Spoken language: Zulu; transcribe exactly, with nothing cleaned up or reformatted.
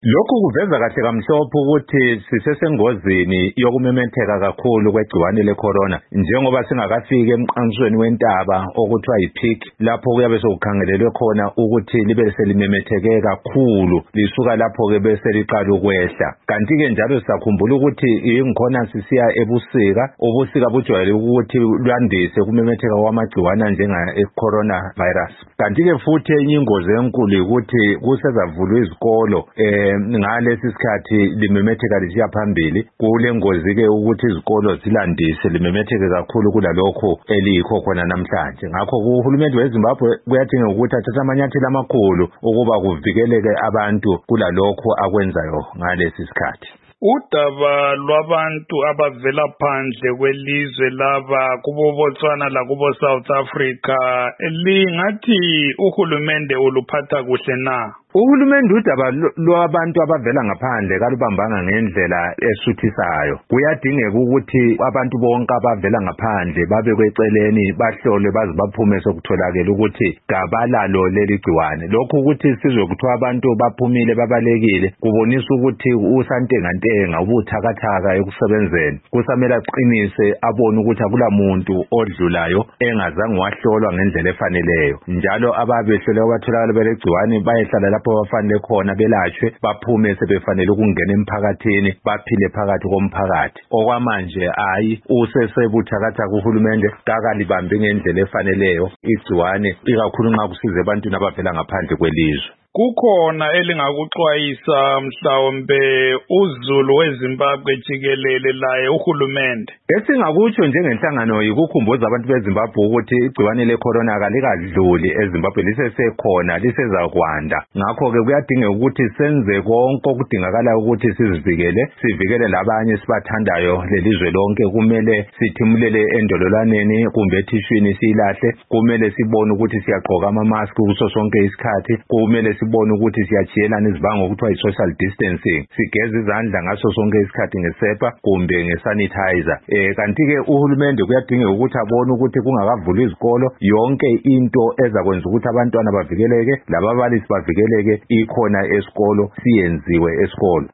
Lokhu kuveza kahle kamhlophe ukuthi sisesengozini yokumemetheka kakhulu kwegciwane le-corona njengoba singakafiki emqansweni wentaba okuthiwa yi-peak lapho kuyabe sokukhangelelwe khona ukuthi libe selimemetheke kakhulu lisuka lapho-ke bese liqala ukwehla. Kanti-ke njalo sisakhumbula ukuthi ingikhona sisiya ebusika, ubusika bujwayele ukuthi lwandise ukumemetheka kwamagciwane njenge-corona virus. Kanti-ke futhi enye ingozi enkulu ukuthi kusezavulwa izikolo eh ngalesi sikhathi limemetheka lisiya phambili. Kule ngozi-ke ukuthi izikolo zilandise limemetheke kakhulu kulalokho eliyikho khona namhlanje. Ngakho uhulumeni weZimbabwe kuyadinga ukuthi athathe amanyathelo amakhulu ukuba kuvikeleke abantu kulalokho akwenzayo ngalesi sikhathi. Udaba lwabantu abavela phandle kwelizwe laba kubo Botswana lakubo South Africa lingathi uhulumende uluphatha kuhle na? Uhulumende udaba lwabantu abavela ngaphandle kalubambanga ngendlela esuthisayo. Kuyadingeka ukuthi abantu bonke abavela ngaphandle babekwe eceleni bahlolwe baze baphume sokutholakala ukuthi kabalalo leli gciwane. Lokhu ukuthi sizwe kuthiwa abantu baphumile babalekile kubonisa ukuthi usantengantenga ubuthakathaka ekusebenzeni. Kusamele aqinise abone ukuthi akula muntu odlulayo engazange wahlolwa ngendlela efaneleyo. Njalo ababehlolwa batholakala belegciwane bayehlala lapho bafanele khona belashwe baphume sebefanele ukungena emphakathini baphile phakathi komphakathi. Okwamanje hayi usesebuthakathaka uhulumende kakalibambe ngendlela efaneleyo igciwane ikakhulu nxa kusiza ebantwini abavela ngaphandle kwelizwe. Kukhona elingakuxwayisa mhlawumbe uzulu weZimbabwe jikelele laye uhulumende? Esingakutsho njengenhlangano yikukhumbuza abantu beZimbabwe ukuthi igciwane le-corona kalikadluli eZimbabwe lisesekhona lisezakwanda. Ngakho-ke kuyadingeka ukuthi senze konke okudingakala ukuthi sizivikele, sivikele labanye sibathandayo lelizwe lonke. Kumele sithimulele endololwaneni kumbe ethishwini siyilahle. Kumele sibone ukuthi siyagqoka ama-mask kuso sonke isikhathi. Kumele sibone ukuthi siyachiyelana izibanga okuthiwa yi-social distancing. Sigeze izandla ngaso sonke isikhathi ngesepa kumbe ngesanitizer. Eh kanti-ke uhulumende kuyadingeka ukuthi abone ukuthi kungakavulwa izikolo yonke into ezakwenza ukuthi abantwana bavikeleke lababalisi bavikeleke ikhona esikolo siyenziwe esikolo.